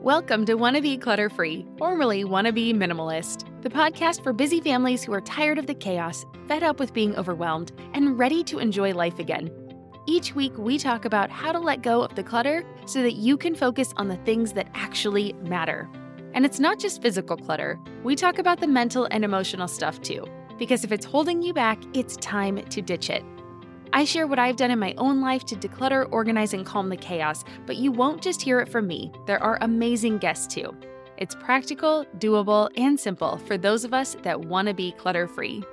Welcome to Wanna Be Clutter-Free, formerly Wanna Be Minimalist, the podcast for busy families who are tired of the chaos, fed up with being overwhelmed, and ready to enjoy life again. Each week, we talk about how to let go of the clutter so that you can focus on the things that actually matter. And it's not just physical clutter. We talk about the mental and emotional stuff too, because if it's holding you back, it's time to ditch it. I share what I've done in my own life to declutter, organize, and calm the chaos, but you won't just hear it from me. There are amazing guests too. It's practical, doable, and simple for those of us that want to be clutter-free.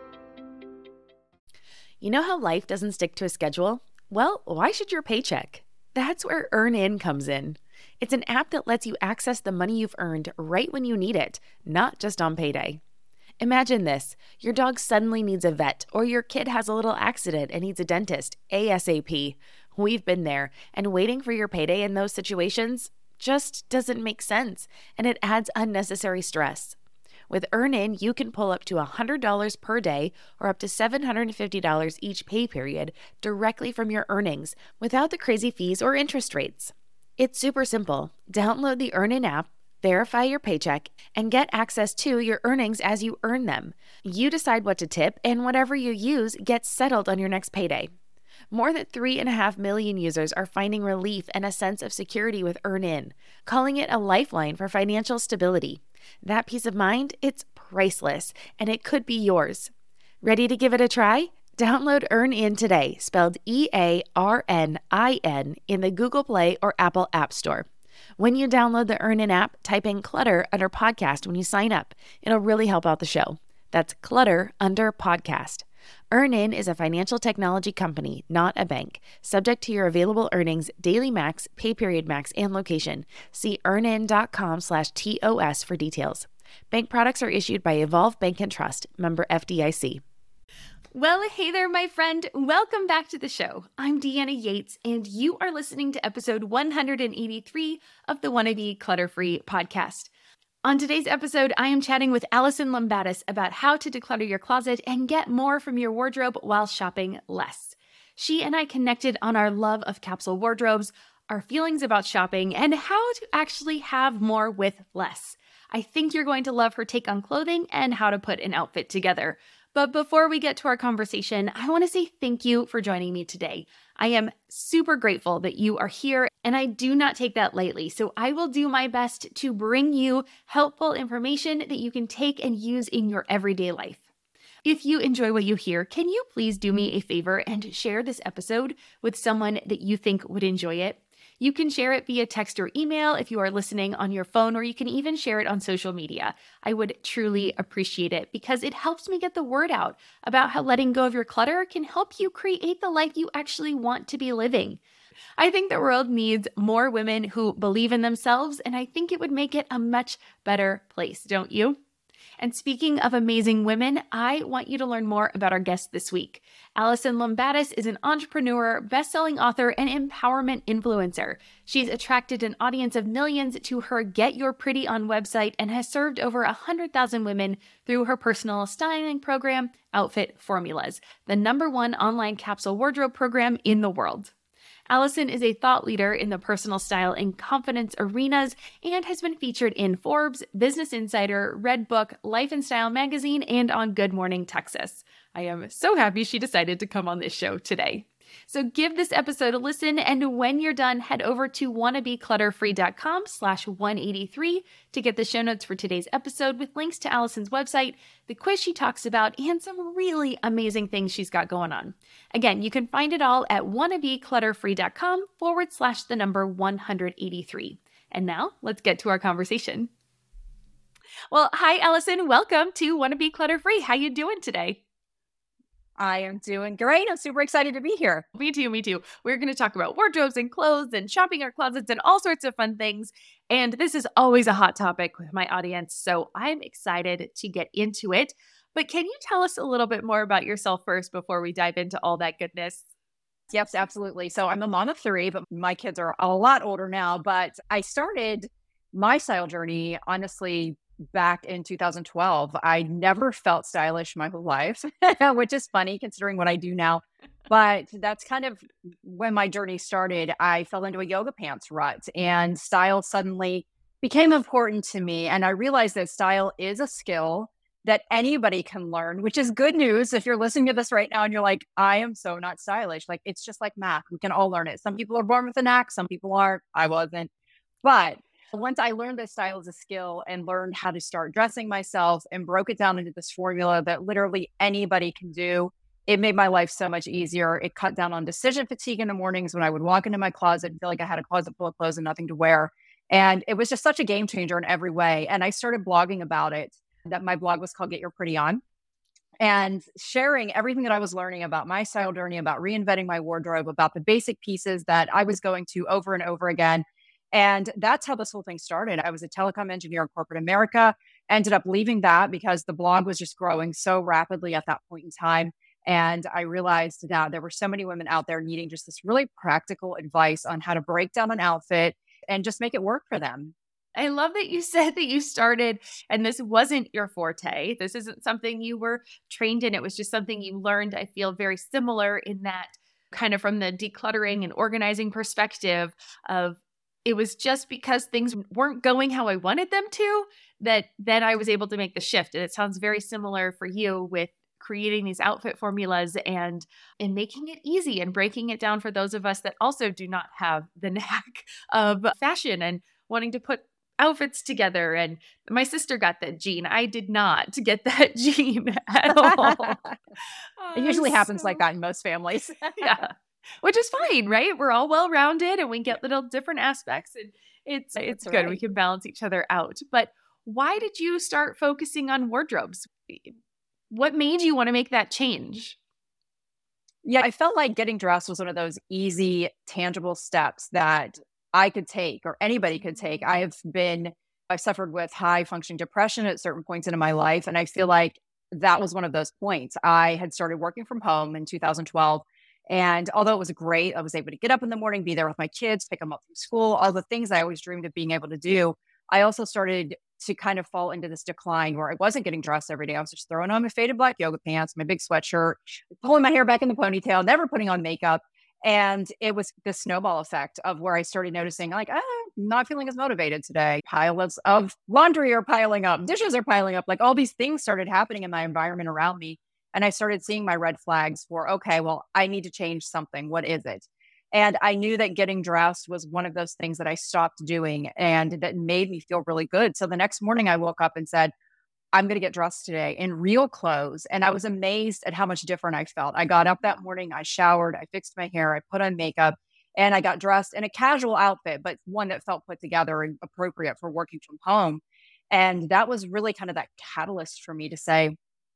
You know how life doesn't stick to a schedule? Well, why should your paycheck? That's where EarnIn comes in. It's an app that lets you access the money you've earned right when you need it, not just on payday. Imagine this, your dog suddenly needs a vet, or your kid has a little accident and needs a dentist, ASAP. We've been there, and waiting for your payday in those situations just doesn't make sense, and it adds unnecessary stress. With EarnIn, you can pull up to $100 per day or up to $750 each pay period directly from your earnings without the crazy fees or interest rates. It's super simple. Download the EarnIn app, verify your paycheck, and get access to your earnings as you earn them. You decide what to tip, and whatever you use gets settled on your next payday. More than 3.5 million users are finding relief and a sense of security with EarnIn, calling it a lifeline for financial stability. That peace of mind, it's priceless, and it could be yours. Ready to give it a try? Download EarnIn today, spelled EARNIN, in the Google Play or Apple App Store. When you download the EarnIn app, type in clutter under podcast when you sign up. It'll really help out the show. That's clutter under podcast. EarnIn is a financial technology company, not a bank. Subject to your available earnings, daily max, pay period max, and location. See earnin.com/TOS for details. Bank products are issued by Evolve Bank and Trust, member FDIC. Well, hey there, my friend. Welcome back to the show. I'm Deanna Yates, and you are listening to episode 183 of the Wanna Be Clutter-Free podcast. On today's episode, I am chatting with Allison Lombatis about how to declutter your closet and get more from your wardrobe while shopping less. She and I connected on our love of capsule wardrobes, our feelings about shopping, and how to actually have more with less. I think you're going to love her take on clothing and how to put an outfit together. But before we get to our conversation, I want to say thank you for joining me today. I am super grateful that you are here, and I do not take that lightly. So I will do my best to bring you helpful information that you can take and use in your everyday life. If you enjoy what you hear, can you please do me a favor and share this episode with someone that you think would enjoy it? You can share it via text or email if you are listening on your phone, or you can even share it on social media. I would truly appreciate it because it helps me get the word out about how letting go of your clutter can help you create the life you actually want to be living. I think the world needs more women who believe in themselves, and I think it would make it a much better place, don't you? And speaking of amazing women, I want you to learn more about our guest this week. Allison Lombatis is an entrepreneur, best-selling author, and empowerment influencer. She's attracted an audience of millions to her Get Your Pretty On website and has served over 100,000 women through her personal styling program, Outfit Formulas, the #1 online capsule wardrobe program in the world. Allison is a thought leader in the personal style and confidence arenas and has been featured in Forbes, Business Insider, Redbook, Life and Style magazine, and on Good Morning Texas. I am so happy she decided to come on this show today. So give this episode a listen, and when you're done, head over to wannabeclutterfree.com/183 to get the show notes for today's episode with links to Allison's website, the quiz she talks about, and some really amazing things she's got going on. Again, you can find it all at wannabeclutterfree.com/183. And now let's get to our conversation. Well, hi, Allison. Welcome to Wanna Be Clutter-Free. How you doing today? I am doing great. I'm super excited to be here. Me too. We're going to talk about wardrobes and clothes and shopping our closets and all sorts of fun things. And this is always a hot topic with my audience, so I'm excited to get into it. But can you tell us a little bit more about yourself first before we dive into all that goodness? Yes, absolutely. So I'm a mom of 3, but my kids are a lot older now. But I started my style journey, honestly, back in 2012. I never felt stylish my whole life, which is funny considering what I do now. But that's kind of when my journey started. I fell into a yoga pants rut, and style suddenly became important to me. And I realized that style is a skill that anybody can learn, which is good news. If you're listening to this right now and you're like, I am so not stylish, like it's just like math. We can all learn it. Some people are born with a knack, some people aren't. I wasn't. But once I learned that style is a skill and learned how to start dressing myself and broke it down into this formula that literally anybody can do, it made my life so much easier. It cut down on decision fatigue in the mornings when I would walk into my closet and feel like I had a closet full of clothes and nothing to wear. And it was just such a game changer in every way. And I started blogging about it. That my blog was called Get Your Pretty On, and sharing everything that I was learning about my style journey, about reinventing my wardrobe, about the basic pieces that I was going to over and over again. And that's how this whole thing started. I was a telecom engineer in corporate America, ended up leaving that because the blog was just growing so rapidly at that point in time. And I realized that there were so many women out there needing just this really practical advice on how to break down an outfit and just make it work for them. I love that you said that you started and this wasn't your forte. This isn't something you were trained in. It was just something you learned. I feel very similar in that kind of from the decluttering and organizing perspective of it was just because things weren't going how I wanted them to that then I was able to make the shift. And it sounds very similar for you with creating these outfit formulas and making it easy and breaking it down for those of us that also do not have the knack of fashion and wanting to put outfits together. And my sister got that gene. I did not get that gene at all. It usually happens like that in most families. Yeah. Which is fine, right? We're all well-rounded and we get little different aspects and it's good. Right. We can balance each other out. But why did you start focusing on wardrobes? What made you want to make that change? Yeah, I felt like getting dressed was one of those easy, tangible steps that I could take or anybody could take. I've suffered with high functioning depression at certain points in my life. And I feel like that was one of those points. I had started working from home in 2012. And although it was great, I was able to get up in the morning, be there with my kids, pick them up from school, all the things I always dreamed of being able to do. I also started to kind of fall into this decline where I wasn't getting dressed every day. I was just throwing on my faded black yoga pants, my big sweatshirt, pulling my hair back in the ponytail, never putting on makeup. And it was the snowball effect of where I started noticing like, I'm not feeling as motivated today. Piles of laundry are piling up, dishes are piling up, like all these things started happening in my environment around me. And I started seeing my red flags for, okay, well, I need to change something. What is it? And I knew that getting dressed was one of those things that I stopped doing and that made me feel really good. So the next morning I woke up and said, I'm going to get dressed today in real clothes. And I was amazed at how much different I felt. I got up that morning, I showered, I fixed my hair, I put on makeup, and I got dressed in a casual outfit, but one that felt put together and appropriate for working from home. And that was really kind of that catalyst for me to say,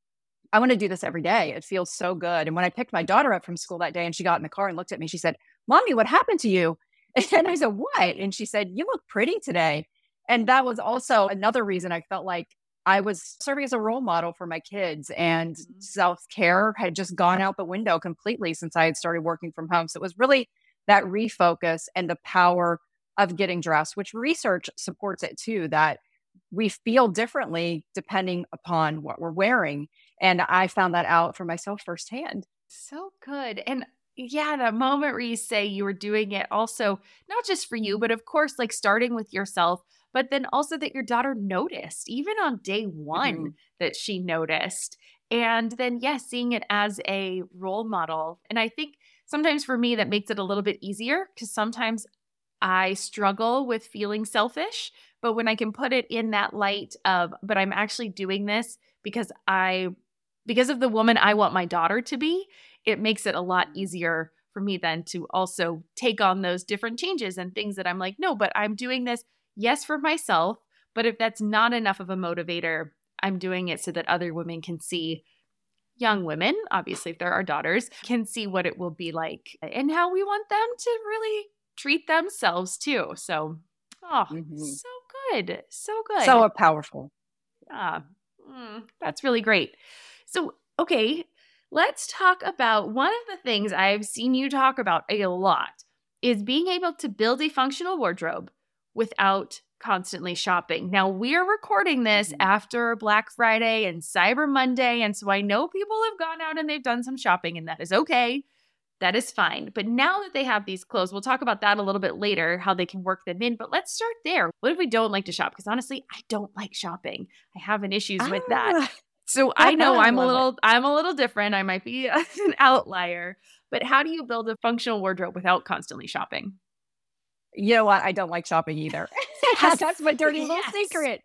I want to do this every day. It feels so good. And when I picked my daughter up from school that day and she got in the car and looked at me, she said, Mommy, what happened to you? And I said, what? And she said, you look pretty today. And that was also another reason I felt like I was serving as a role model for my kids, and self-care had just gone out the window completely since I had started working from home. So it was really that refocus and the power of getting dressed, which research supports it too, that we feel differently depending upon what we're wearing. And I found that out for myself firsthand. So good. And yeah, that moment where you say you were doing it also, not just for you, but of course, like starting with yourself, but then also that your daughter noticed, even on day one, that she noticed. And then, yes, seeing it as a role model. And I think sometimes for me, that makes it a little bit easier because sometimes I struggle with feeling selfish. But when I can put it in that light of, but I'm actually doing this because of the woman I want my daughter to be, it makes it a lot easier for me then to also take on those different changes and things that I'm like, no, but I'm doing this, yes, for myself. But if that's not enough of a motivator, I'm doing it so that other women can see, young women, obviously, if they're our daughters, can see what it will be like and how we want them to really treat themselves too. So, so good. So good. So powerful. Yeah. That's really great. So, okay, let's talk about one of the things I've seen you talk about a lot is being able to build a functional wardrobe without constantly shopping. Now, we are recording this after Black Friday and Cyber Monday, and so I know people have gone out and they've done some shopping, and that is okay. that is fine. But now that they have these clothes, we'll talk about that a little bit later, how they can work them in. But let's start there. What if we don't like to shop? Because honestly, I don't like shopping. I have an issues with that. So I know I'm a little different. I might be an outlier. But how do you build a functional wardrobe without constantly shopping? You know what? I don't like shopping either. Yes. That's my dirty little secret.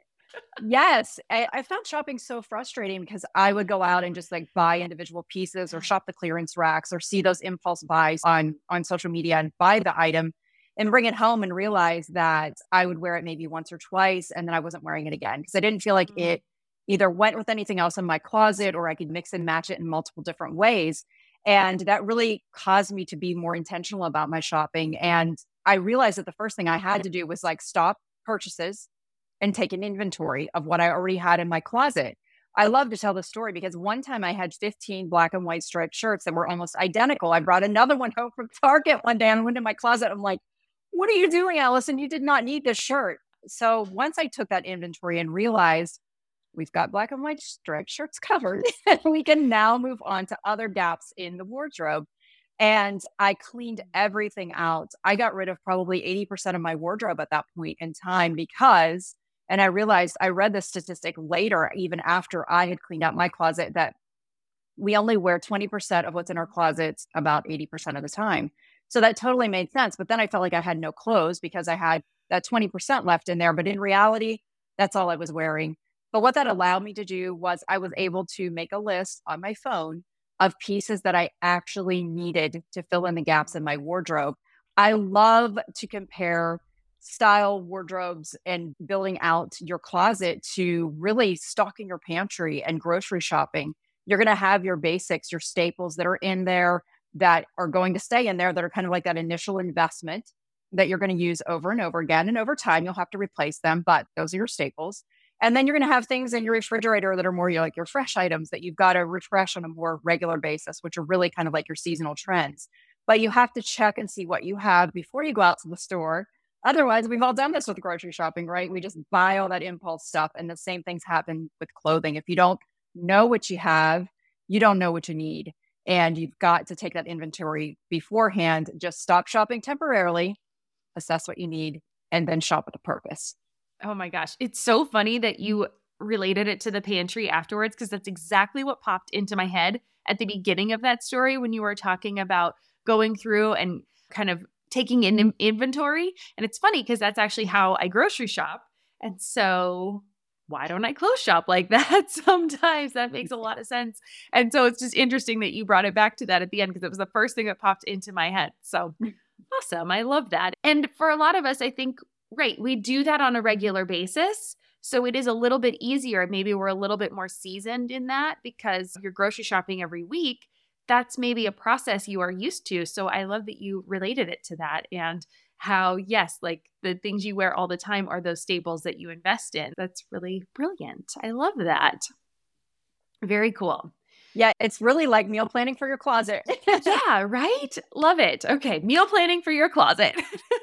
Yes. I found shopping so frustrating because I would go out and just like buy individual pieces or shop the clearance racks or see those impulse buys on social media and buy the item and bring it home and realize that I would wear it maybe once or twice and then I wasn't wearing it again because I didn't feel like it either went with anything else in my closet or I could mix and match it in multiple different ways. And that really caused me to be more intentional about my shopping. And I realized that the first thing I had to do was like stop purchases and take an inventory of what I already had in my closet. I love to tell the story because one time I had 15 black and white striped shirts that were almost identical. I brought another one home from Target one day and went in my closet. I'm like, what are you doing, Allison? You did not need this shirt. So once I took that inventory and realized we've got black and white striped shirts covered, we can now move on to other gaps in the wardrobe. And I cleaned everything out. I got rid of probably 80% of my wardrobe at that point in time because, and I realized I read this statistic later, even after I had cleaned out my closet, that we only wear 20% of what's in our closets about 80% of the time. So that totally made sense. But then I felt like I had no clothes because I had that 20% left in there. But in reality, that's all I was wearing. But what that allowed me to do was I was able to make a list on my phone of pieces that I actually needed to fill in the gaps in my wardrobe. I love to compare style wardrobes and building out your closet to really stocking your pantry and grocery shopping. You're going to have your basics, your staples that are in there that are going to stay in there that are kind of like that initial investment that you're going to use over and over again. And over time, you'll have to replace them, but those are your staples. And then you're going to have things in your refrigerator that are more like your fresh items that you've got to refresh on a more regular basis, which are really kind of like your seasonal trends. But you have to check and see what you have before you go out to the store. Otherwise, we've all done this with grocery shopping, right? We just buy all that impulse stuff. And the same things happen with clothing. If you don't know what you have, you don't know what you need. And you've got to take that inventory beforehand. Just stop shopping temporarily, assess what you need, and then shop with a purpose. Oh my gosh. It's so funny that you related it to the pantry afterwards because that's exactly what popped into my head at the beginning of that story when you were talking about going through and kind of taking in inventory. And it's funny because that's actually how I grocery shop. And so why don't I clothes shop like that sometimes? That makes a lot of sense. And so it's just interesting that you brought it back to that at the end because it was the first thing that popped into my head. So awesome. I love that. And for a lot of us, I think, right, we do that on a regular basis. So it is a little bit easier. Maybe we're a little bit more seasoned in that because you're grocery shopping every week. That's maybe a process you are used to. So I love that you related it to that and how, yes, like the things you wear all the time are those staples that you invest in. That's really brilliant. I love that. Very cool. Yeah, it's really like meal planning for your closet. Yeah, right? Love it. Okay, meal planning for your closet.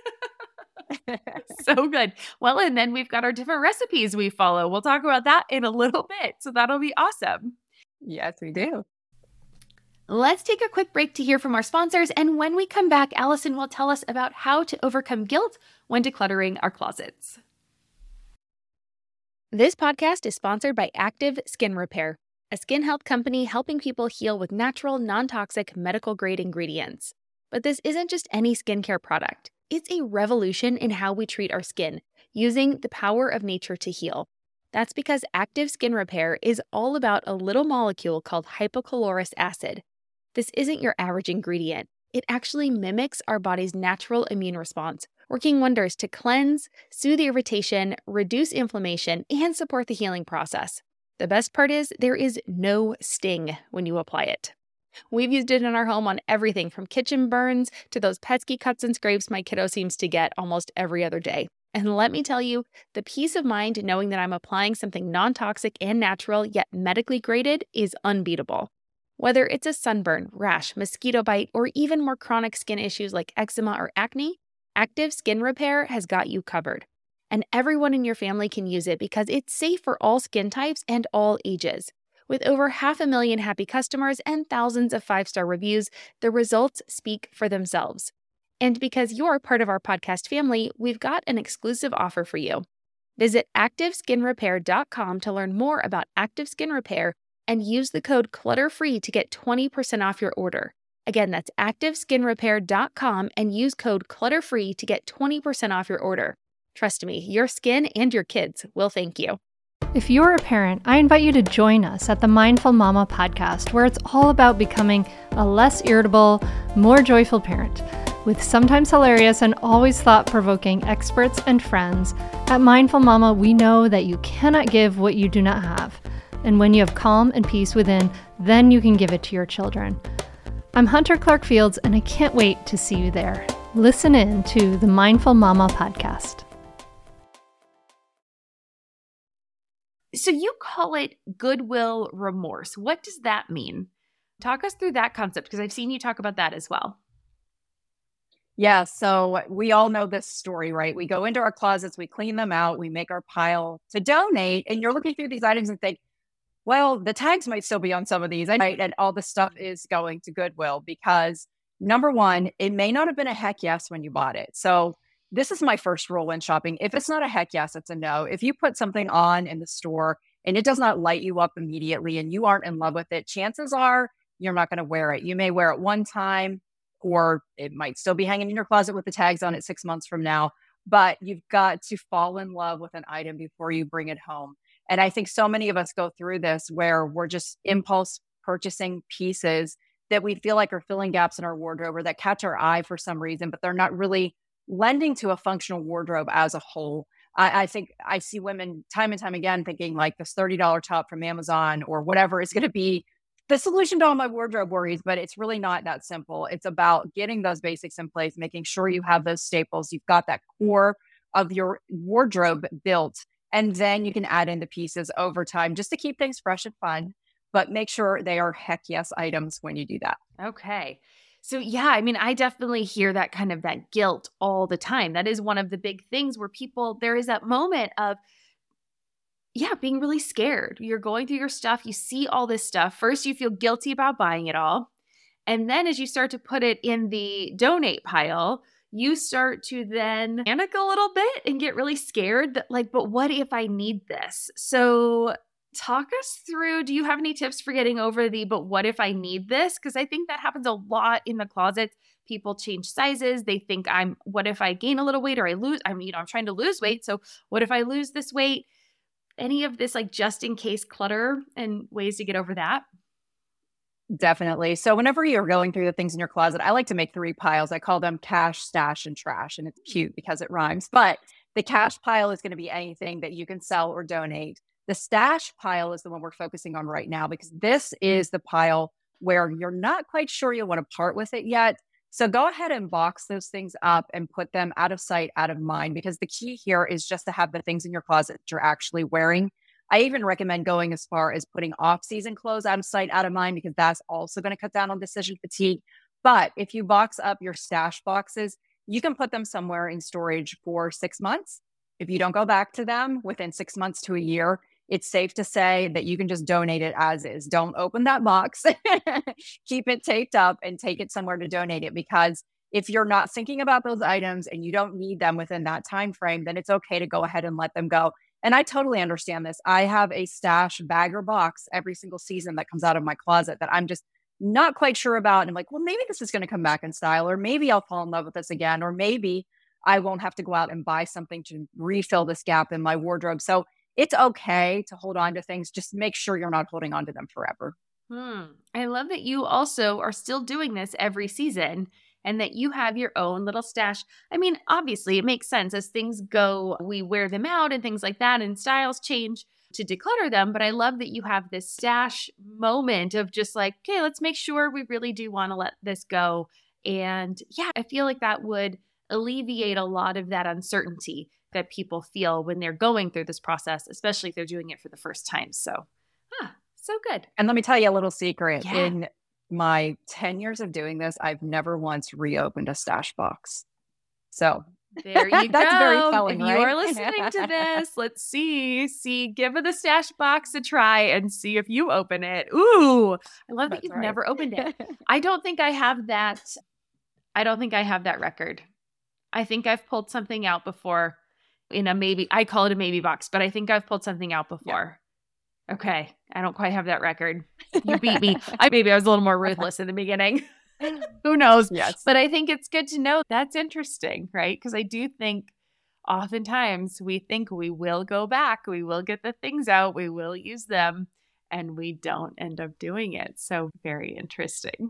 So good. Well, and then we've got our different recipes we follow. We'll talk about that in a little bit. So that'll be awesome. Yes, we do. Let's take a quick break to hear from our sponsors. And when we come back, Allison will tell us about how to overcome guilt when decluttering our closets. This podcast is sponsored by Active Skin Repair, a skin health company helping people heal with natural, non-toxic, medical-grade ingredients. But this isn't just any skincare product. It's a revolution in how we treat our skin, using the power of nature to heal. That's because Active Skin Repair is all about a little molecule called hypochlorous acid. This isn't your average ingredient. It actually mimics our body's natural immune response, working wonders to cleanse, soothe irritation, reduce inflammation, and support the healing process. The best part is there is no sting when you apply it. We've used it in our home on everything from kitchen burns to those pesky cuts and scrapes my kiddo seems to get almost every other day. And let me tell you, the peace of mind knowing that I'm applying something non-toxic and natural yet medically graded is unbeatable. Whether it's a sunburn, rash, mosquito bite, or even more chronic skin issues like eczema or acne, Active Skin Repair has got you covered. And everyone in your family can use it because it's safe for all skin types and all ages. With over 500,000 happy customers and thousands of 5-star reviews, the results speak for themselves. And because you're part of our podcast family, we've got an exclusive offer for you. Visit ActiveSkinRepair.com to learn more about Active Skin Repair and use the code CLUTTERFREE to get 20% off your order. Again, that's ActiveSkinRepair.com and use code CLUTTERFREE to get 20% off your order. Trust me, your skin and your kids will thank you. If you're a parent, I invite you to join us at the Mindful Mama podcast, where it's all about becoming a less irritable, more joyful parent. With sometimes hilarious and always thought-provoking experts and friends, at Mindful Mama, we know that you cannot give what you do not have. And when you have calm and peace within, then you can give it to your children. I'm Hunter Clark Fields, and I can't wait to see you there. Listen in to the Mindful Mama podcast. So you call it goodwill remorse. What does that mean? Talk us through that concept, because I've seen you talk about that as well. Yeah, so we all know this story, right? We go into our closets, we clean them out, we make our pile to donate, and you're looking through these items and think, well, the tags might still be on some of these, right? And all the stuff is going to Goodwill because, number one, it may not have been a heck yes when you bought it. So this is my first rule when shopping. If it's not a heck yes, it's a no. If you put something on in the store and it does not light you up immediately and you aren't in love with it, chances are you're not going to wear it. You may wear it one time, or it might still be hanging in your closet with the tags on it 6 months from now. But you've got to fall in love with an item before you bring it home. And I think so many of us go through this where we're just impulse purchasing pieces that we feel like are filling gaps in our wardrobe or that catch our eye for some reason, but they're not really lending to a functional wardrobe as a whole. I think I see women time and time again thinking like this $30 top from Amazon or whatever is going to be the solution to all my wardrobe worries, but it's really not that simple. It's about getting those basics in place, making sure you have those staples. You've got that core of your wardrobe built. And then you can add in the pieces over time just to keep things fresh and fun, but make sure they are heck yes items when you do that. Okay. So yeah, I mean, I definitely hear that kind of that guilt all the time. That is one of the big things where there is that moment of, being really scared. You're going through your stuff. You see all this stuff. First, you feel guilty about buying it all. And then as you start to put it in the donate pile, you start to then panic a little bit and get really scared that but what if I need this? So talk us through, do you have any tips for getting over but what if I need this? Because I think that happens a lot in the closet. People change sizes. They think what if I gain a little weight or I lose, I'm trying to lose weight. So what if I lose this weight? Any of this just in case clutter and ways to get over that? Definitely. So whenever you're going through the things in your closet, I like to make 3 piles. I call them cash, stash, and trash. And it's cute because it rhymes. But the cash pile is going to be anything that you can sell or donate. The stash pile is the one we're focusing on right now because this is the pile where you're not quite sure you want to part with it yet. So go ahead and box those things up and put them out of sight, out of mind, because the key here is just to have the things in your closet that you're actually wearing. I even recommend going as far as putting off-season clothes out of sight, out of mind, because that's also going to cut down on decision fatigue. But if you box up your stash boxes, you can put them somewhere in storage for 6 months. If you don't go back to them within 6 months to a year, it's safe to say that you can just donate it as is. Don't open that box, keep it taped up and take it somewhere to donate it. Because if you're not thinking about those items and you don't need them within that time frame, then it's okay to go ahead and let them go. And I totally understand this. I have a stash bag or box every single season that comes out of my closet that I'm just not quite sure about. And I'm like, well, maybe this is going to come back in style, or maybe I'll fall in love with this again, or maybe I won't have to go out and buy something to refill this gap in my wardrobe. So it's okay to hold on to things. Just make sure you're not holding on to them forever. I love that you also are still doing this every season and that you have your own little stash. I mean, obviously, it makes sense as things go, we wear them out and things like that, and styles change to declutter them. But I love that you have this stash moment of just okay, let's make sure we really do want to let this go. And yeah, I feel like that would alleviate a lot of that uncertainty that people feel when they're going through this process, especially if they're doing it for the first time. So, so good. And let me tell you a little secret. Yeah. In my 10 years of doing this, I've never once reopened a stash box. So There you That's go. very telling, if right? you are listening to this, let's see, give the stash box a try and see if you open it. Ooh, I love that That's you've right. never opened it. I don't think I have that. I don't think I have that record. I think I've pulled something out before in a maybe, I call it a maybe box, but I think I've pulled something out before. Yeah. Okay. I don't quite have that record. You beat me. Maybe I was a little more ruthless in the beginning. Who knows? Yes. But I think it's good to know. That's interesting, right? Because I do think oftentimes we think we will go back, we will get the things out, we will use them, and we don't end up doing it. So very interesting.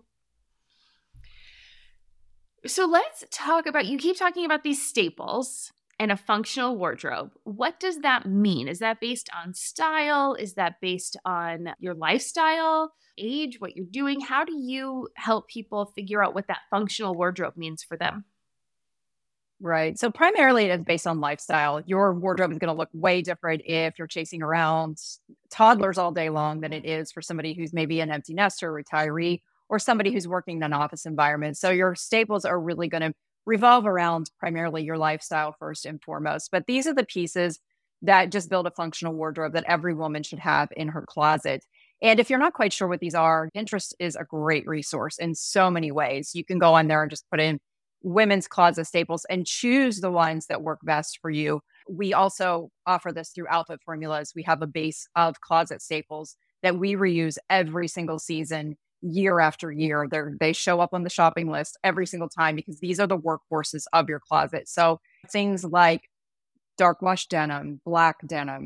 So let's talk about, you keep talking about these staples and a functional wardrobe. What does that mean? Is that based on style? Is that based on your lifestyle, age, what you're doing? How do you help people figure out what that functional wardrobe means for them? Right. So primarily it is based on lifestyle. Your wardrobe is going to look way different if you're chasing around toddlers all day long than it is for somebody who's maybe an empty nester, retiree, or somebody who's working in an office environment. So your staples are really going to revolve around primarily your lifestyle first and foremost. But these are the pieces that just build a functional wardrobe that every woman should have in her closet. And if you're not quite sure what these are, Pinterest is a great resource in so many ways. You can go on there and just put in women's closet staples and choose the ones that work best for you. We also offer this through Outfit Formulas. We have a base of closet staples that we reuse every single season, year after year. They show up on the shopping list every single time because these are the workhorses of your closet. So things like dark wash denim, black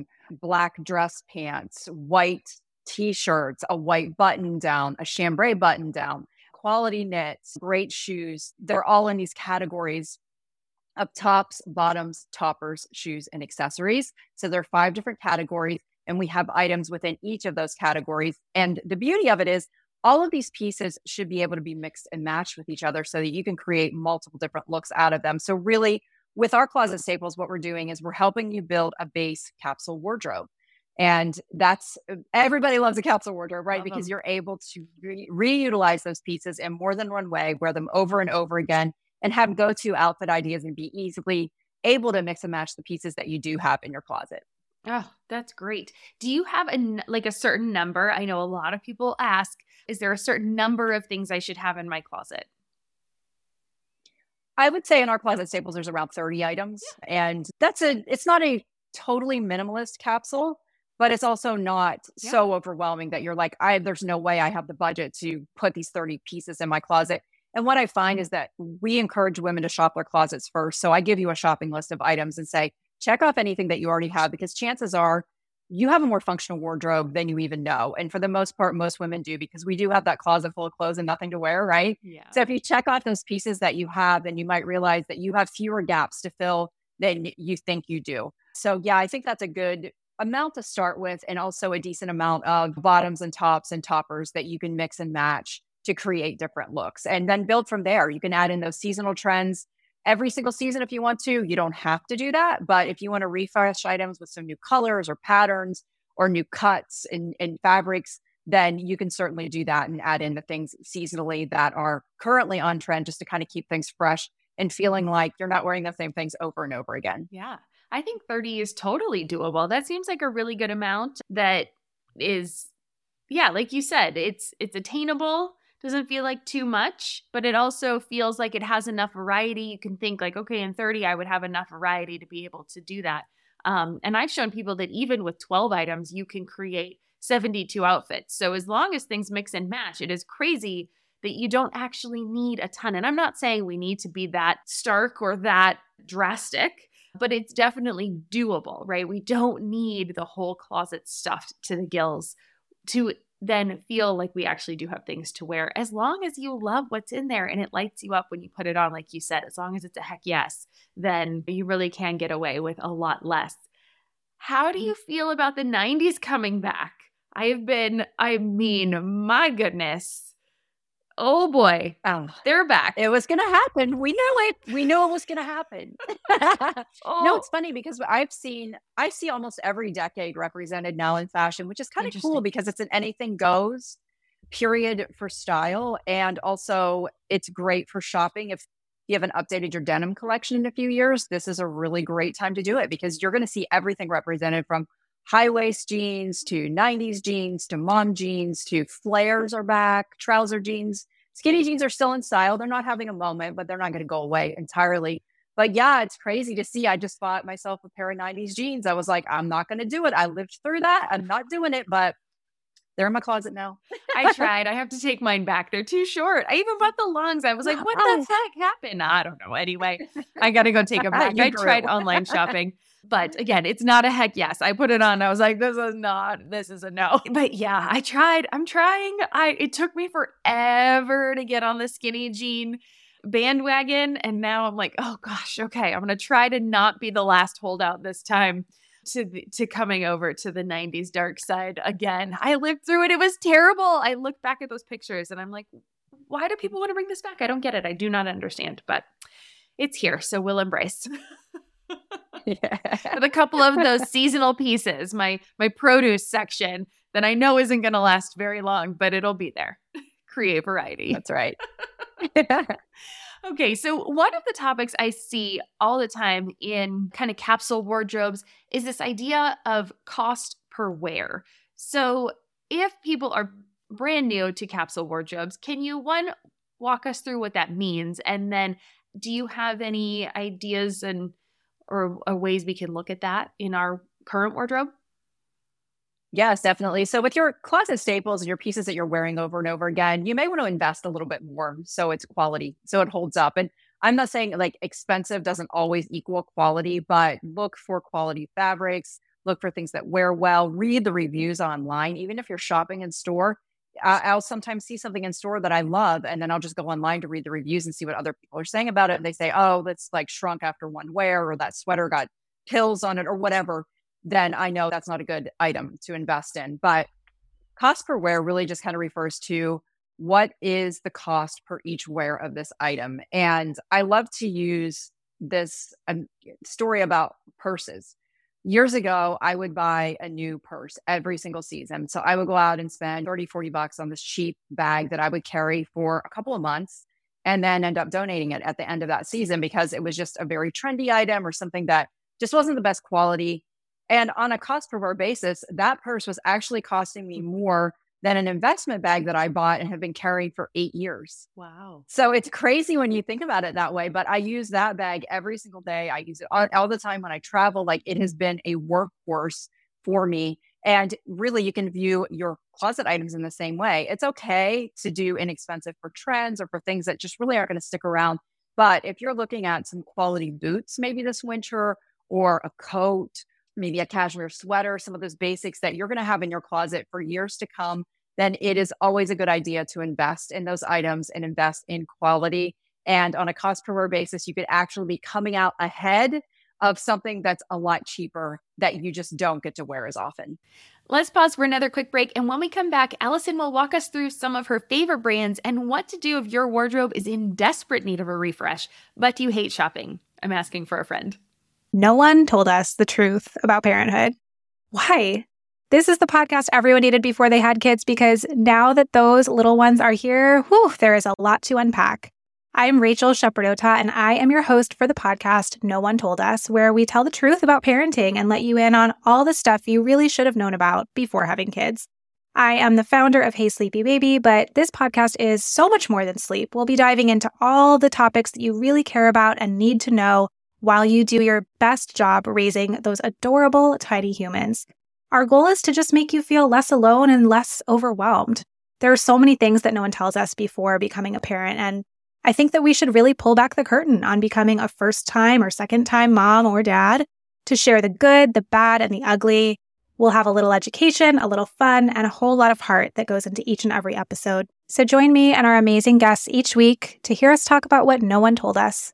dress pants, white t-shirts, a white button down, a chambray button down, quality knits, great shoes. They're all in these categories of tops, bottoms, toppers, shoes, and accessories. So there are 5 different categories, and we have items within each of those categories. And the beauty of it is all of these pieces should be able to be mixed and matched with each other so that you can create multiple different looks out of them. So really, with our closet staples, what we're doing is we're helping you build a base capsule wardrobe. And that's, everybody loves a capsule wardrobe, right? Because you're able to reutilize those pieces in more than one way, wear them over and over again, and have go-to outfit ideas and be easily able to mix and match the pieces that you do have in your closet. Oh, that's great. Do you have a certain number? I know a lot of people ask, is there a certain number of things I should have in my closet? I would say in our closet staples, there's around 30 items. Yeah. And it's not a totally minimalist capsule, but it's also not so overwhelming that you're like, there's no way I have the budget to put these 30 pieces in my closet. And what I find is that we encourage women to shop their closets first. So I give you a shopping list of items and say, check off anything that you already have, because chances are you have a more functional wardrobe than you even know. And for the most part, most women do, because we do have that closet full of clothes and nothing to wear, right? Yeah. So if you check off those pieces that you have, then you might realize that you have fewer gaps to fill than you think you do. So yeah, I think that's a good amount to start with, and also a decent amount of bottoms and tops and toppers that you can mix and match to create different looks, and then build from there. You can add in those seasonal trends every single season if you want to. You don't have to do that, but if you want to refresh items with some new colors or patterns or new cuts in fabrics, then you can certainly do that and add in the things seasonally that are currently on trend, just to kind of keep things fresh and feeling like you're not wearing the same things over and over again. Yeah. I think 30 is totally doable. That seems like a really good amount that is, like you said, it's attainable. Doesn't feel like too much, but it also feels like it has enough variety. You can think like, okay, in 30, I would have enough variety to be able to do that. And I've shown people that even with 12 items, you can create 72 outfits. So as long as things mix and match, it is crazy that you don't actually need a ton. And I'm not saying we need to be that stark or that drastic, but it's definitely doable, right? We don't need the whole closet stuffed to the gills to then feel like we actually do have things to wear, as long as you love what's in there and it lights you up when you put it on, like you said. As long as it's a heck yes, then you really can get away with a lot less. How do you feel about the 90s coming back? My goodness. Oh boy, they're back. It was going to happen. We knew it. We knew it was going to happen. No, it's funny because I see almost every decade represented now in fashion, which is kind of cool because it's an anything goes period for style. And also it's great for shopping if you haven't updated your denim collection in a few years, this is a really great time to do it because you're going to see everything represented from high waist jeans to 90s jeans to mom jeans to flares are back, trouser jeans. Skinny jeans are still in style. They're not having a moment, but they're not going to go away entirely. But yeah, it's crazy to see. I just bought myself a pair of 90s jeans. I was like, I'm not going to do it. I lived through that. I'm not doing it, but they're in my closet now. I tried. I have to take mine back. They're too short. I even bought the longs. I was like, what the heck happened? I don't know. Anyway, I got to go take them back. I tried online shopping. But again, it's not a heck yes. I put it on. I was like, this is a no. But yeah, I tried. I'm trying. It took me forever to get on the skinny jean bandwagon. And now I'm like, oh gosh, okay. I'm going to try to not be the last holdout this time to coming over to the 90s dark side again. I lived through it. It was terrible. I look back at those pictures and I'm like, why do people want to bring this back? I don't get it. I do not understand, but it's here. So we'll embrace. With a couple of those seasonal pieces, my produce section that I know isn't going to last very long, but it'll be there. Create variety. That's right. Okay, so one of the topics I see all the time in kind of capsule wardrobes is this idea of cost per wear. So if people are brand new to capsule wardrobes, can you, one, walk us through what that means? And then do you have any ideas or ways we can look at that in our current wardrobe? Yes, definitely. So with your closet staples and your pieces that you're wearing over and over again, you may want to invest a little bit more so it's quality, so it holds up. And I'm not saying like expensive doesn't always equal quality, but look for quality fabrics, look for things that wear well, read the reviews online. Even if you're shopping in store, I'll sometimes see something in store that I love, and then I'll just go online to read the reviews and see what other people are saying about it. And they say, oh, that's like shrunk after one wear, or that sweater got pills on it or whatever. Then I know that's not a good item to invest in. But cost per wear really just kind of refers to what is the cost per each wear of this item. And I love to use this story about purses. Years ago, I would buy a new purse every single season. So I would go out and spend $30-$40 on this cheap bag that I would carry for a couple of months and then end up donating it at the end of that season because it was just a very trendy item or something that just wasn't the best quality. And on a cost per wear basis, that purse was actually costing me more than an investment bag that I bought and have been carrying for 8 years. Wow. So it's crazy when you think about it that way, but I use that bag every single day. I use it all the time when I travel. Like it has been a workhorse for me. And really, you can view your closet items in the same way. It's okay to do inexpensive for trends or for things that just really aren't going to stick around. But if you're looking at some quality boots, maybe this winter, or a coat, maybe a cashmere sweater, some of those basics that you're going to have in your closet for years to come, then it is always a good idea to invest in those items and invest in quality. And on a cost per wear basis, you could actually be coming out ahead of something that's a lot cheaper that you just don't get to wear as often. Let's pause for another quick break. And when we come back, Allison will walk us through some of her favorite brands and what to do if your wardrobe is in desperate need of a refresh, but you hate shopping. I'm asking for a friend. No one told us the truth about parenthood. Why? This is the podcast everyone needed before they had kids because now that those little ones are here, there is a lot to unpack. I'm Rachel Shepardota, and I am your host for the podcast No One Told Us, where we tell the truth about parenting and let you in on all the stuff you really should have known about before having kids. I am the founder of Hey Sleepy Baby, but this podcast is so much more than sleep. We'll be diving into all the topics that you really care about and need to know while you do your best job raising those adorable tiny humans. Our goal is to just make you feel less alone and less overwhelmed. There are so many things that no one tells us before becoming a parent, and I think that we should really pull back the curtain on becoming a first-time or second-time mom or dad to share the good, the bad, and the ugly. We'll have a little education, a little fun, and a whole lot of heart that goes into each and every episode. So join me and our amazing guests each week to hear us talk about what no one told us.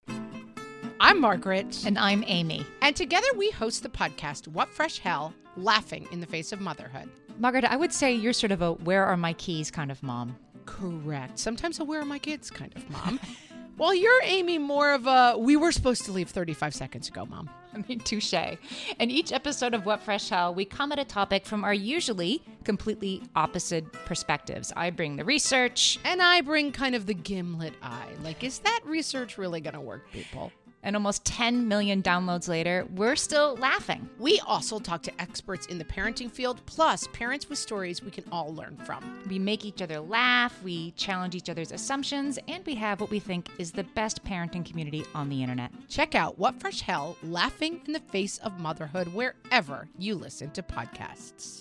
I'm Margaret. And I'm Amy. And together we host the podcast, What Fresh Hell? Laughing in the Face of Motherhood. Margaret, I would say you're sort of a where are my keys kind of mom. Correct. Sometimes a where are my kids kind of mom. Well, you're, Amy, more of a we were supposed to leave 35 seconds ago, mom. I mean, touche. In each episode of What Fresh Hell, we come at a topic from our usually completely opposite perspectives. I bring the research. And I bring kind of the gimlet eye. Like, is that research really going to work, people? And almost 10 million downloads later, we're still laughing. We also talk to experts in the parenting field, plus parents with stories we can all learn from. We make each other laugh, we challenge each other's assumptions, and we have what we think is the best parenting community on the internet. Check out What Fresh Hell, Laughing in the Face of Motherhood, wherever you listen to podcasts.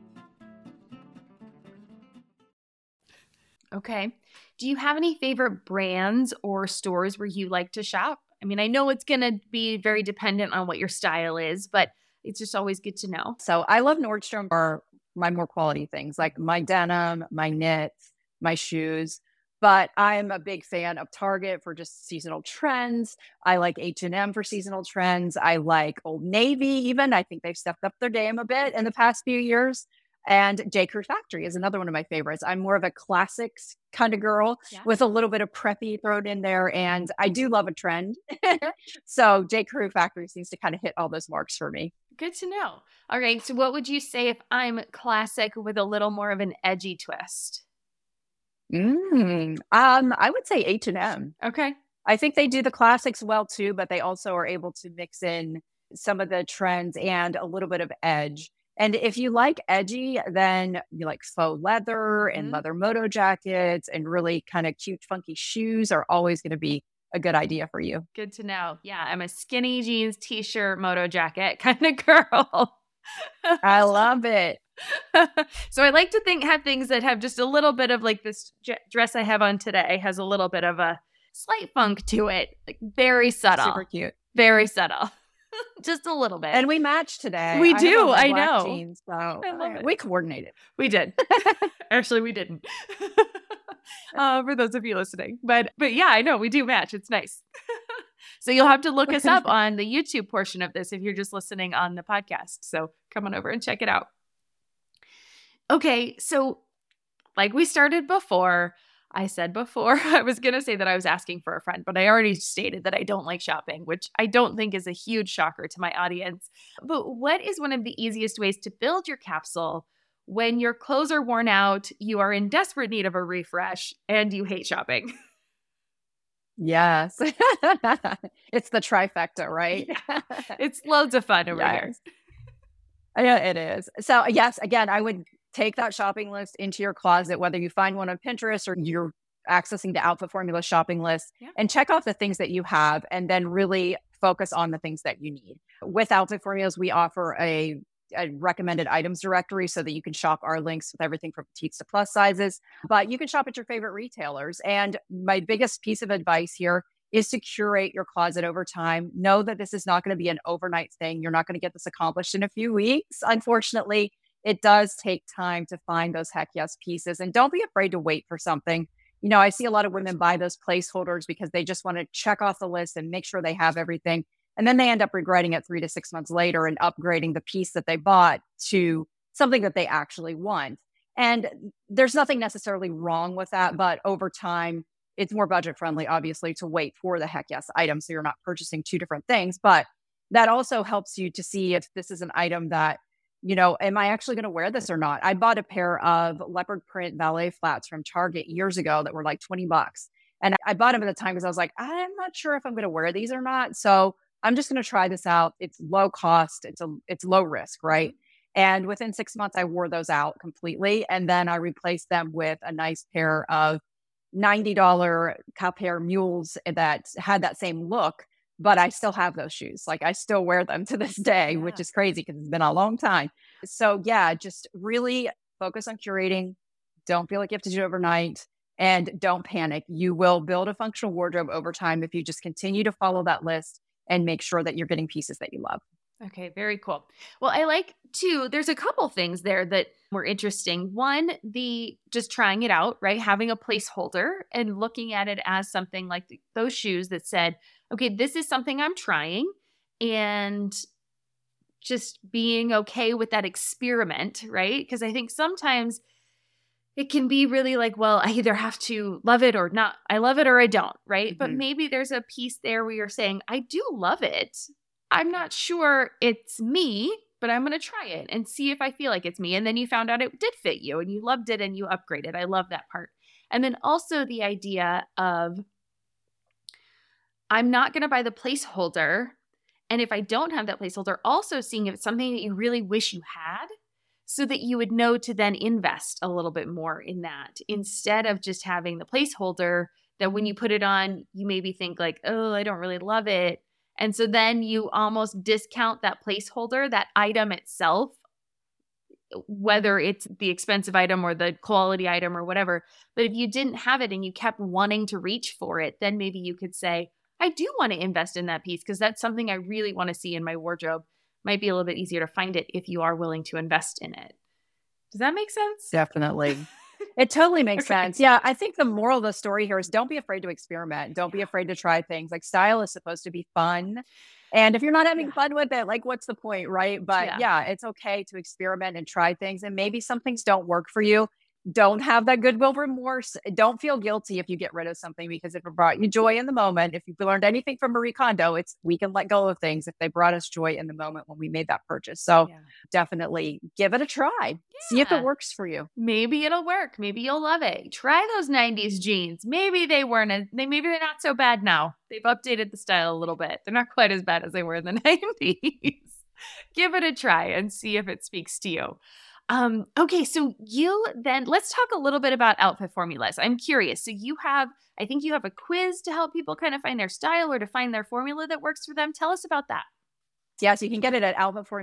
Okay. Do you have any favorite brands or stores where you like to shop? I mean, I know it's going to be very dependent on what your style is, but it's just always good to know. So I love Nordstrom for my more quality things like my denim, my knits, my shoes. But I'm a big fan of Target for just seasonal trends. I like H&M for seasonal trends. I like Old Navy even. I think they've stepped up their game a bit in the past few years. And J. Crew Factory is another one of my favorites. I'm more of a classics kind of girl with a little bit of preppy thrown in there. And I do love a trend. So J. Crew Factory seems to kind of hit all those marks for me. Good to know. All right. So what would you say if I'm classic with a little more of an edgy twist? I would say H&M. Okay. I think they do the classics well too, but they also are able to mix in some of the trends and a little bit of edge. And if you like edgy, then you like faux leather and leather moto jackets and really kind of cute, funky shoes are always going to be a good idea for you. Good to know. Yeah, I'm a skinny jeans, t-shirt, moto jacket kind of girl. I love it. So I like to have things that have just a little bit of like this dress I have on today has a little bit of a slight funk to it. Like very subtle. Super cute. Very subtle. Just a little bit. And we match today. We do. I black know. Jeans, so I love it. We coordinated. We did. Actually, we didn't. For those of you listening. But yeah, I know we do match. It's nice. So you'll have to look us up on the YouTube portion of this if you're just listening on the podcast. So come on over and check it out. Okay. So like we started before, I said before, I was going to say that I was asking for a friend, but I already stated that I don't like shopping, which I don't think is a huge shocker to my audience. But what is one of the easiest ways to build your capsule when your clothes are worn out, you are in desperate need of a refresh, and you hate shopping? Yes. It's the trifecta, right? Yeah. It's loads of fun over here. Yeah, it is. So yes, again, I would take that shopping list into your closet, whether you find one on Pinterest or you're accessing the Outfit Formula shopping list, and check off the things that you have and then really focus on the things that you need. With Outfit Formulas, we offer a recommended items directory so that you can shop our links with everything from petites to plus sizes, but you can shop at your favorite retailers. And my biggest piece of advice here is to curate your closet over time. Know that this is not going to be an overnight thing. You're not going to get this accomplished in a few weeks. Unfortunately, it does take time to find those heck yes pieces. And don't be afraid to wait for something. You know, I see a lot of women buy those placeholders because they just want to check off the list and make sure they have everything. And then they end up regretting it 3 to 6 months later and upgrading the piece that they bought to something that they actually want. And there's nothing necessarily wrong with that, but over time, it's more budget friendly, obviously, to wait for the heck yes item. So you're not purchasing two different things, but that also helps you to see if this is an item that, you know, am I actually going to wear this or not? I bought a pair of leopard print ballet flats from Target years ago that were like $20. And I bought them at the time because I was like, I'm not sure if I'm going to wear these or not. So I'm just going to try this out. It's low cost. It's low risk, right? And within 6 months, I wore those out completely. And then I replaced them with a nice pair of $90 Cap-Air mules that had that same look, but I still have those shoes. Like I still wear them to this day, which is crazy because it's been a long time. So yeah, just really focus on curating. Don't feel like you have to do it overnight and don't panic. You will build a functional wardrobe over time if you just continue to follow that list and make sure that you're getting pieces that you love. Okay, very cool. Well, I like too, there's a couple things there that were interesting. One, the just trying it out, right? Having a placeholder and looking at it as something like those shoes that said, okay, this is something I'm trying, and just being okay with that experiment, right? Because I think sometimes it can be really like, well, I either have to love it or not. I love it or I don't, right? Mm-hmm. But maybe there's a piece there where you're saying, I do love it. I'm not sure it's me, but I'm going to try it and see if I feel like it's me. And then you found out it did fit you and you loved it and you upgraded. I love that part. And then also the idea of, I'm not going to buy the placeholder. And if I don't have that placeholder, also seeing if it's something that you really wish you had, so that you would know to then invest a little bit more in that, instead of just having the placeholder that when you put it on, you maybe think like, oh, I don't really love it. And so then you almost discount that placeholder, that item itself, whether it's the expensive item or the quality item or whatever. But if you didn't have it and you kept wanting to reach for it, then maybe you could say, I do want to invest in that piece because that's something I really want to see in my wardrobe. Might be a little bit easier to find it if you are willing to invest in it. Does that make sense? Definitely. It totally makes sense. Yeah. I think the moral of the story here is don't be afraid to experiment. Don't be afraid to try things. Like, style is supposed to be fun. And if you're not having fun with it, like, what's the point, right? But yeah, it's okay to experiment and try things. And maybe some things don't work for you. Don't have that goodwill remorse. Don't feel guilty if you get rid of something, because if it brought you joy in the moment, if you've learned anything from Marie Kondo, it's we can let go of things if they brought us joy in the moment when we made that purchase. So definitely give it a try. See if it works for you. Maybe it'll work. Maybe you'll love it. Try those 90s jeans. Maybe they're not so bad now. They've updated the style a little bit. They're not quite as bad as they were in the 90s. Give it a try and see if it speaks to you. Okay, so let's talk a little bit about outfit formulas. I'm curious. So I think you have a quiz to help people kind of find their style or to find their formula that works for them. Tell us about that. Yes, you can get it at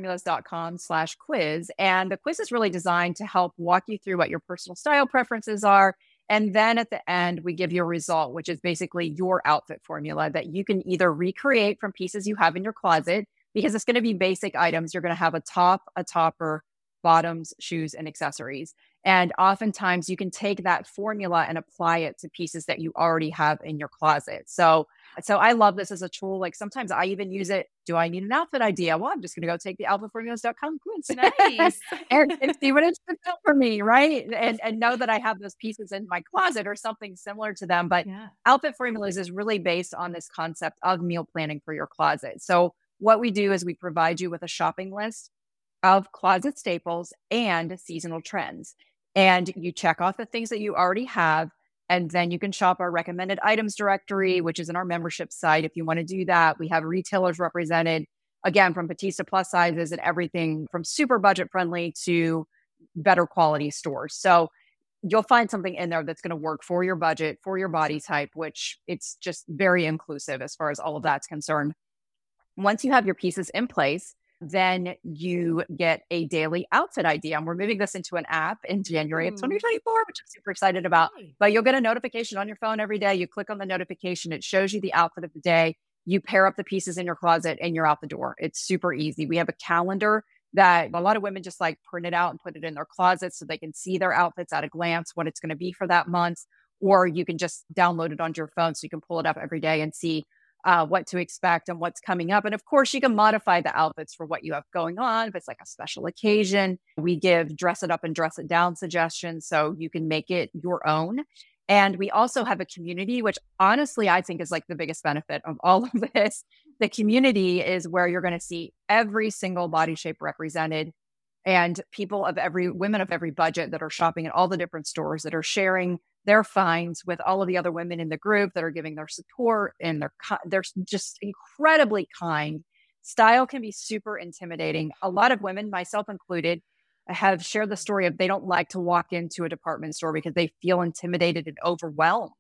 outfitformulas.com/quiz. And the quiz is really designed to help walk you through what your personal style preferences are. And then at the end, we give you a result, which is basically your outfit formula that you can either recreate from pieces you have in your closet, because it's going to be basic items. You're going to have a top, a topper, bottoms, shoes, and accessories. And oftentimes you can take that formula and apply it to pieces that you already have in your closet. So I love this as a tool. Like, sometimes I even use it. Do I need an outfit idea? Well, I'm just going to go take the outfitformulas.com quiz. Nice. and see what it's fulfilled for me, right? And know that I have those pieces in my closet or something similar to them. But Outfit Formulas is really based on this concept of meal planning for your closet. So what we do is we provide you with a shopping list of closet staples and seasonal trends. And you check off the things that you already have. And then you can shop our recommended items directory, which is in our membership site. If you want to do that, we have retailers represented, again, from petite to plus sizes and everything from super budget friendly to better quality stores. So you'll find something in there that's going to work for your budget, for your body type, which it's just very inclusive as far as all of that's concerned. Once you have your pieces in place, then you get a daily outfit idea. And we're moving this into an app in January of 2024, which I'm super excited about. But you'll get a notification on your phone every day. You click on the notification. It shows you the outfit of the day. You pair up the pieces in your closet and you're out the door. It's super easy. We have a calendar that a lot of women just like print it out and put it in their closet so they can see their outfits at a glance, what it's going to be for that month. Or you can just download it onto your phone so you can pull it up every day and see what to expect and what's coming up. And of course, you can modify the outfits for what you have going on. If it's like a special occasion, we give dress it up and dress it down suggestions so you can make it your own. And we also have a community, which honestly, I think is like the biggest benefit of all of this. The community is where you're going to see every single body shape represented, and women of every budget that are shopping at all the different stores that are sharing their finds with all of the other women in the group that are giving their support, and they're just incredibly kind. Style can be super intimidating. A lot of women, myself included, have shared the story of they don't like to walk into a department store because they feel intimidated and overwhelmed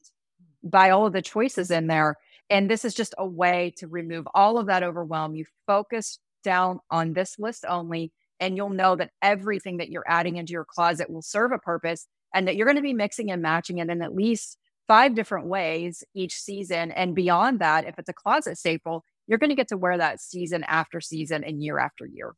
by all of the choices in there. And this is just a way to remove all of that overwhelm. You focus down on this list only, and you'll know that everything that you're adding into your closet will serve a purpose, and that you're going to be mixing and matching it in at least 5 different ways each season. And beyond that, if it's a closet staple, you're going to get to wear that season after season and year after year.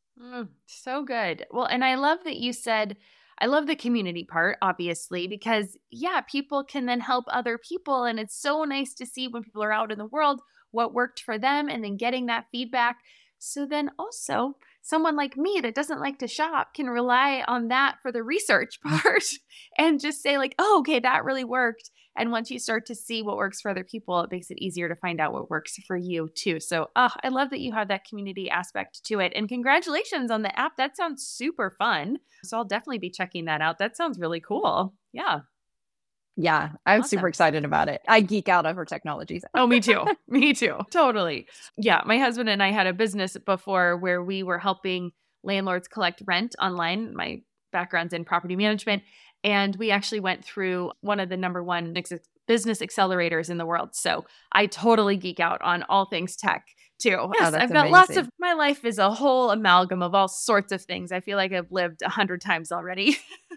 So good. Well, and I love that you said, I love the community part, obviously, because people can then help other people. And it's so nice to see when people are out in the world, what worked for them and then getting that feedback. So then also someone like me that doesn't like to shop can rely on that for the research part and just say like, oh, okay, that really worked. And once you start to see what works for other people, it makes it easier to find out what works for you too. So I love that you have that community aspect to it. And congratulations on the app. That sounds super fun. So I'll definitely be checking that out. That sounds really cool. Yeah. Yeah, I'm super excited about it. I geek out over technologies. Oh, me too. Me too. Totally. Yeah. My husband and I had a business before where we were helping landlords collect rent online. My background's in property management. And we actually went through one of the number one business accelerators in the world. So I totally geek out on all things tech too. Yes, I've got lots of, my life is a whole amalgam of all sorts of things. I feel like I've lived 100 times already.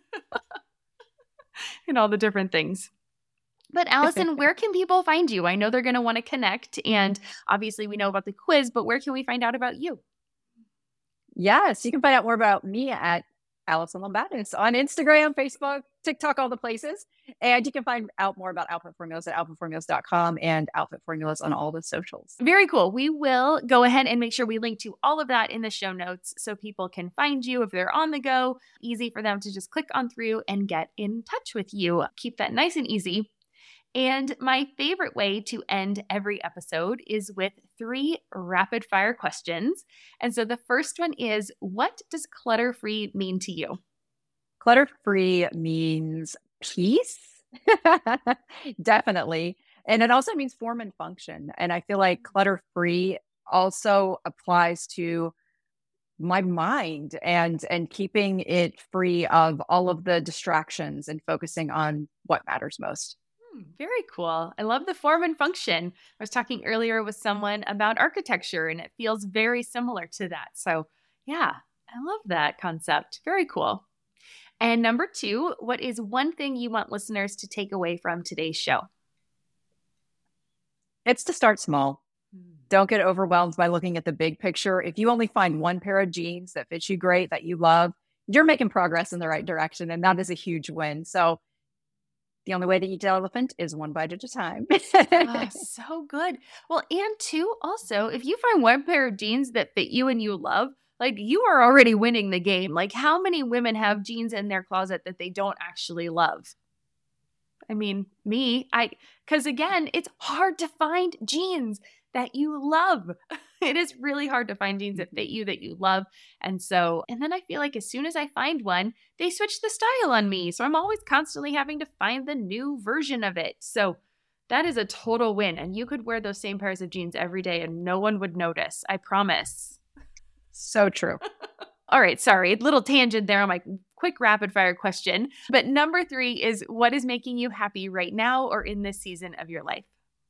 And all the different things. But Allison, where can people find you? I know they're going to want to connect. And obviously we know about the quiz, but where can we find out about you? Yes, you can find out more about me at Allison Lombatis on Instagram, Facebook, TikTok, all the places. And you can find out more about Outfit Formulas at outfitformulas.com and Outfit Formulas on all the socials. Very cool. We will go ahead and make sure we link to all of that in the show notes so people can find you if they're on the go. Easy for them to just click on through and get in touch with you. Keep that nice and easy. And my favorite way to end every episode is with 3 rapid fire questions. And so the first one is, what does clutter-free mean to you? Clutter-free means peace. Definitely. And it also means form and function. And I feel like clutter-free also applies to my mind and keeping it free of all of the distractions and focusing on what matters most. Very cool. I love the form and function. I was talking earlier with someone about architecture, and it feels very similar to that. So yeah, I love that concept. Very cool. And number 2, what is one thing you want listeners to take away from today's show? It's to start small. Don't get overwhelmed by looking at the big picture. If you only find one pair of jeans that fits you great, that you love, you're making progress in the right direction. And that is a huge win. So the only way to eat the elephant is one bite at a time. So good. Well, and 2, also, if you find one pair of jeans that fit you and you love, like, you are already winning the game. Like, how many women have jeans in their closet that they don't actually love? I mean, me, because again, it's hard to find jeans that you love. It is really hard to find jeans that fit you, that you love. And then I feel like as soon as I find one, they switch the style on me. So I'm always constantly having to find the new version of it. So that is a total win. And you could wear those same pairs of jeans every day and no one would notice. I promise. So true. All right. Sorry. Little tangent there on my quick rapid fire question. But number 3 is, what is making you happy right now or in this season of your life?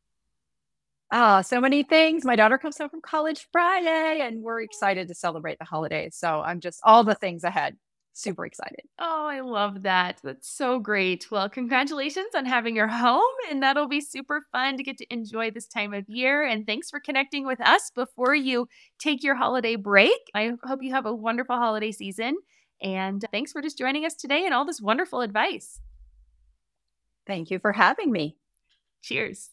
So many things. My daughter comes home from college Friday and we're excited to celebrate the holidays. So I'm just all the things ahead. Super excited. Oh, I love that. That's so great. Well, congratulations on having your home, and that'll be super fun to get to enjoy this time of year. And thanks for connecting with us before you take your holiday break. I hope you have a wonderful holiday season. And thanks for just joining us today and all this wonderful advice. Thank you for having me. Cheers.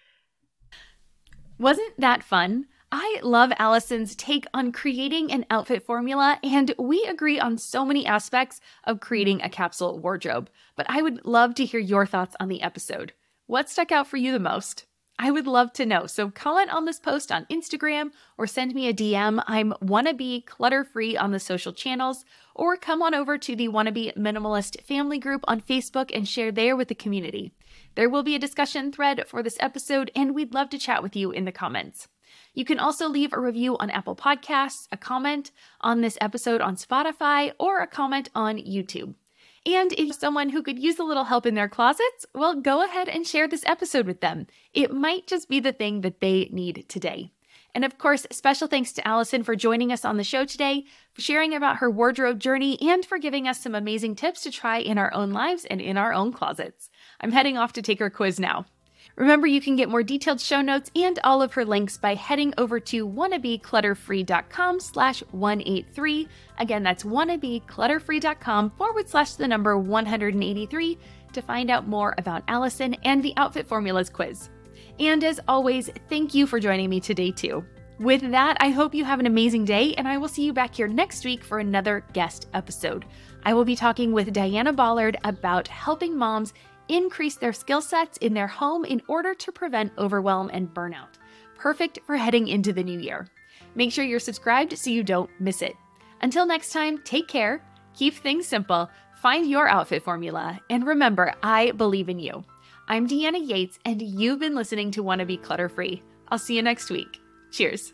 Wasn't that fun? I love Allison's take on creating an outfit formula, and we agree on so many aspects of creating a capsule wardrobe. But I would love to hear your thoughts on the episode. What stuck out for you the most? I would love to know. So comment on this post on Instagram or send me a DM. I'm Wannabe Clutter-Free on the social channels, or come on over to the Wannabe Minimalist family group on Facebook and share there with the community. There will be a discussion thread for this episode, and we'd love to chat with you in the comments. You can also leave a review on Apple Podcasts, a comment on this episode on Spotify, or a comment on YouTube. And if someone who could use a little help in their closets, well, go ahead and share this episode with them. It might just be the thing that they need today. And of course, special thanks to Allison for joining us on the show today, for sharing about her wardrobe journey, and for giving us some amazing tips to try in our own lives and in our own closets. I'm heading off to take her quiz now. Remember, you can get more detailed show notes and all of her links by heading over to wannabeclutterfree.com/183. Again, that's wannabeclutterfree.com/183 to find out more about Allison and the Outfit Formulas quiz. And as always, thank you for joining me today too. With that, I hope you have an amazing day, and I will see you back here next week for another guest episode. I will be talking with Diana Ballard about helping moms increase their skill sets in their home in order to prevent overwhelm and burnout. Perfect for heading into the new year. Make sure you're subscribed so you don't miss it. Until next time, take care, keep things simple, find your outfit formula, and remember, I believe in you. I'm Deanna Yates, and you've been listening to Wanna Be Clutter-Free. I'll see you next week. Cheers.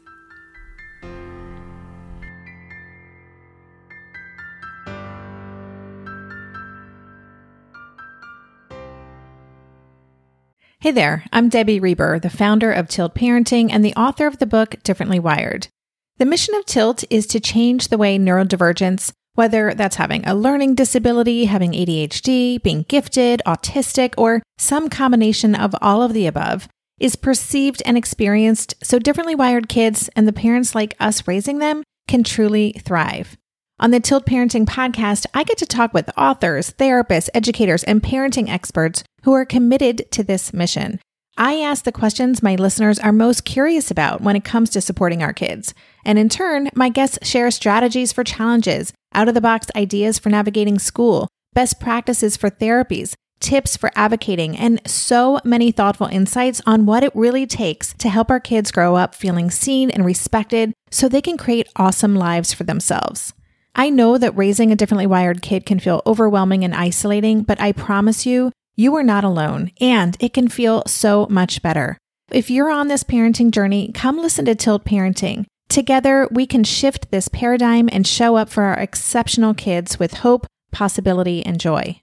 Hey there, I'm Debbie Reber, the founder of Tilt Parenting and the author of the book Differently Wired. The mission of Tilt is to change the way neurodivergence, whether that's having a learning disability, having ADHD, being gifted, autistic, or some combination of all of the above, is perceived and experienced so differently wired kids and the parents like us raising them can truly thrive. On the Tilt Parenting podcast, I get to talk with authors, therapists, educators, and parenting experts who are committed to this mission. I ask the questions my listeners are most curious about when it comes to supporting our kids. And in turn, my guests share strategies for challenges, out-of-the-box ideas for navigating school, best practices for therapies, tips for advocating, and so many thoughtful insights on what it really takes to help our kids grow up feeling seen and respected so they can create awesome lives for themselves. I know that raising a differently wired kid can feel overwhelming and isolating, but I promise you, you are not alone, and it can feel so much better. If you're on this parenting journey, come listen to Tilt Parenting. Together, we can shift this paradigm and show up for our exceptional kids with hope, possibility, and joy.